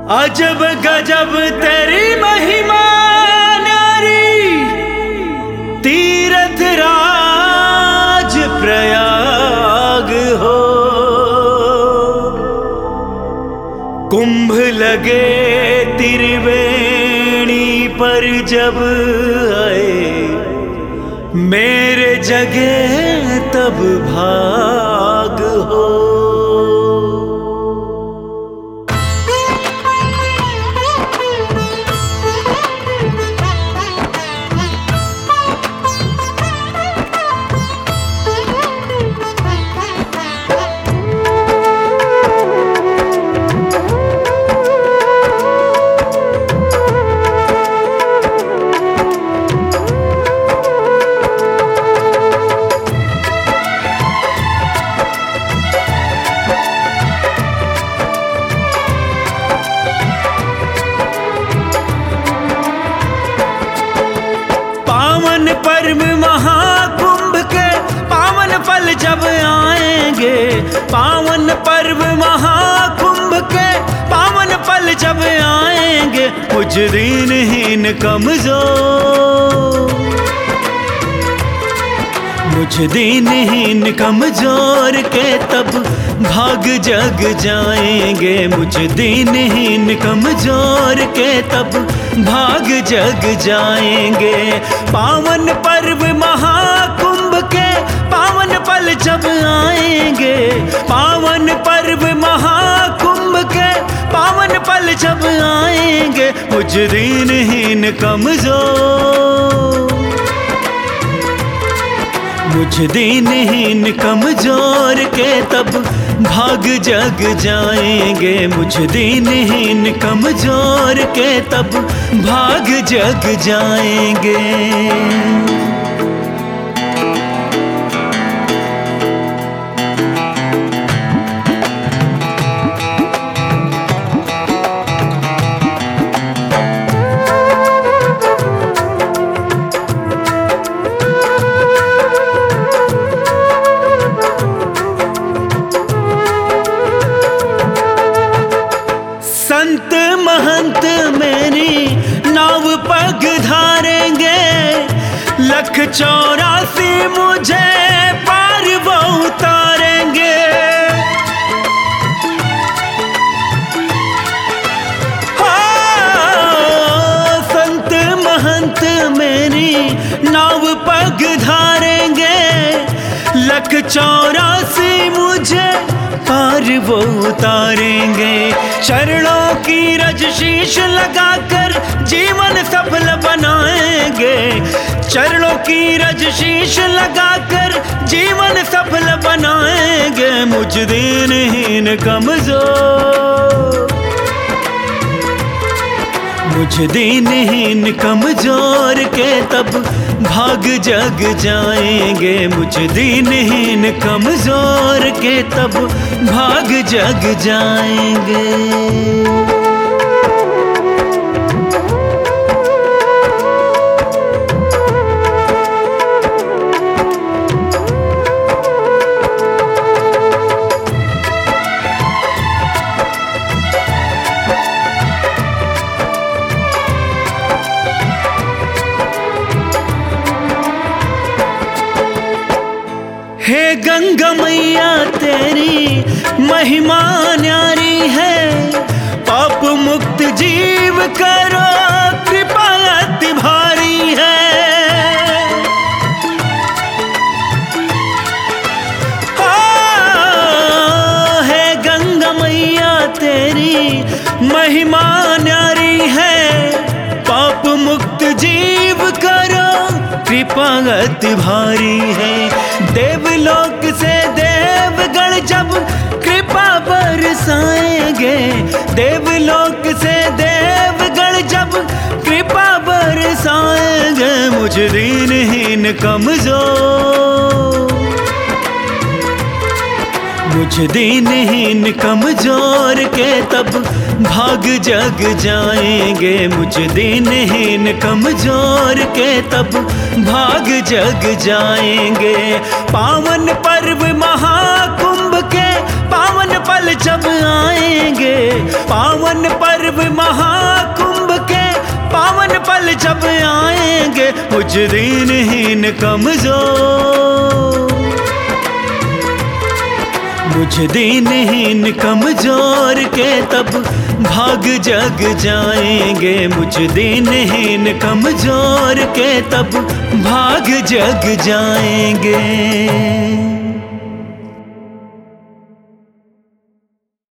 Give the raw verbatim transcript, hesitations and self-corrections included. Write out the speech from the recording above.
अजब गजब तेरी महिमा न्यारी, तीरथ राज प्रयाग हो। कुंभ लगे त्रिवेणी पर जब आए, मेरे जगे तब भाग हो। पावन पर्व महाकुंभ के पावन फल जब आएंगे, पावन पर्व महाकुंभ के पावन फल जब आएंगे, मुझ दीनहीन कमजोर मुझ दीनहीन कमजोर के तब भाग जग जाएंगे। मुझ दीनहीन कमजोर के तब भाग जग जाएंगे। पावन पर्व महाकुंभ के पावन फल जब आएंगे, पावन पर्व महाकुंभ के पावन फल जब आएंगे, मुझ दीनहीन कमजोर मुझ दीनहीन कमजोर के तब भाग जग जाएंगे। मुझ दीनहीन कमजोर के तब भाग जग जाएंगे। संत महंत मेरी नाव पग धारेंगे, लख चौरासी मुझे पार वो उतारेंगे। हाँ, संत महंत मेरी नाव पग धारेंगे, लख चौरासी मुझे पार वो उतारेंगे। चरणों की रज शीश लगाकर जीवन सफल बनाएंगे, चरणों की रज शीश लगाकर जीवन सफल बनाएंगे। मुझ दीनहीन कमजोर मुझ दीनहीन कमजोर के तब भाग जग जाएंगे। मुझ दीनहीन कमजोर के तब भाग जग जाएंगे। हे गंगा मैया तेरी महिमा न्यारी है, पाप मुक्त जीव करो कृपा अति भारी है। हाँ, हे गंगा मैया तेरी महिमा न्यारी है, पाप मुक्त जीव करो कृपा अति भारी है। देवलोक से देवगण जब कृपा बरसाएंगे, देवलोक से देवगण जब कृपा बरसाएंगे। मुझ दीनहीन कमजोर मुझ दीनहीन कमजोर के तब भाग जग जाएंगे। मुझ दीनहीन कमजोर के तब भाग जग जाएंगे। पावन पर्व महाकुंभ के पावन फल जब आएंगे, पावन पर्व नव महाकुंभ के पावन पल जब आएंगे, मुझ दीनहीन कमजोर मुझ दीनहीन कमजोर के तब भाग जग जाएंगे, मुझ दीनहीन कमजोर के तब भाग जग जाएंगे।